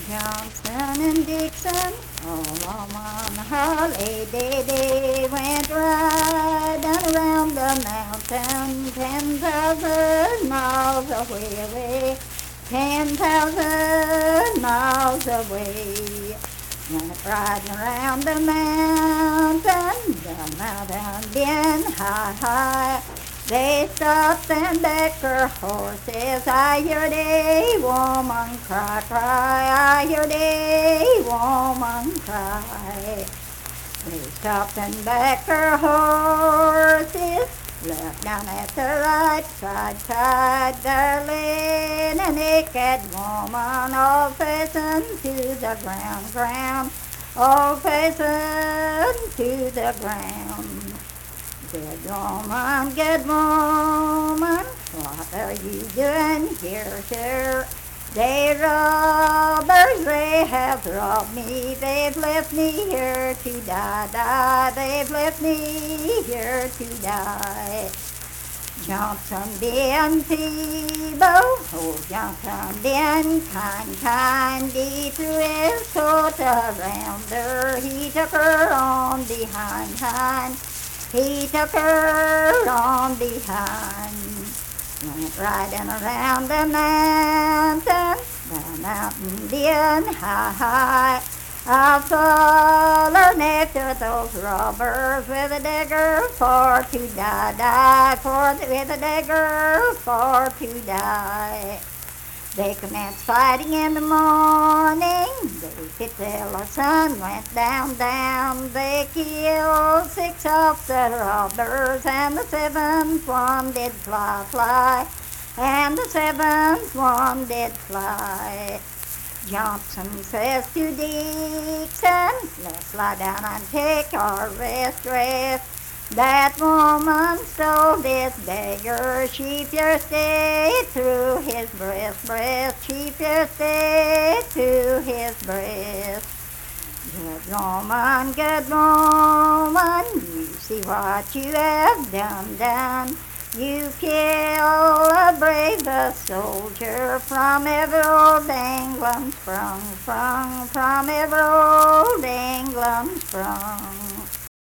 Johnson and Dixon, all on a holiday went riding around the mountain 10,000 miles away, 10,000 miles away. Went riding around the mountain being high. They stopped and backed their horses. I heard a woman cry, cry. I heard a woman cry. They stopped and backed their horses. Looked down at the right side, there lay a naked woman, all facing to the ground, all facing to the ground. Good woman, what are you doing here, sir? They robbers, they have robbed me, they've left me here to die, they've left me here to die. Johnson being feeble, oh Johnson being kind, he threw his coat around her, he took her on behind, he took her on behind. Went riding around the mountain being high. I'll follow after those robbers with a dagger for to die, with a dagger for to die. They commenced fighting in the morning, they hit till the sun went down, they killed 6 of the robbers, and the 7th one did fly, and the 7th one did fly. Johnson says to Dixon, let's lie down and take our rest. That woman stole this beggar, she pierced it through his breast, she pierced it through his breast. Good woman, you see what you have done. You kill a brave soldier from every old England sprung, from every old England sprung.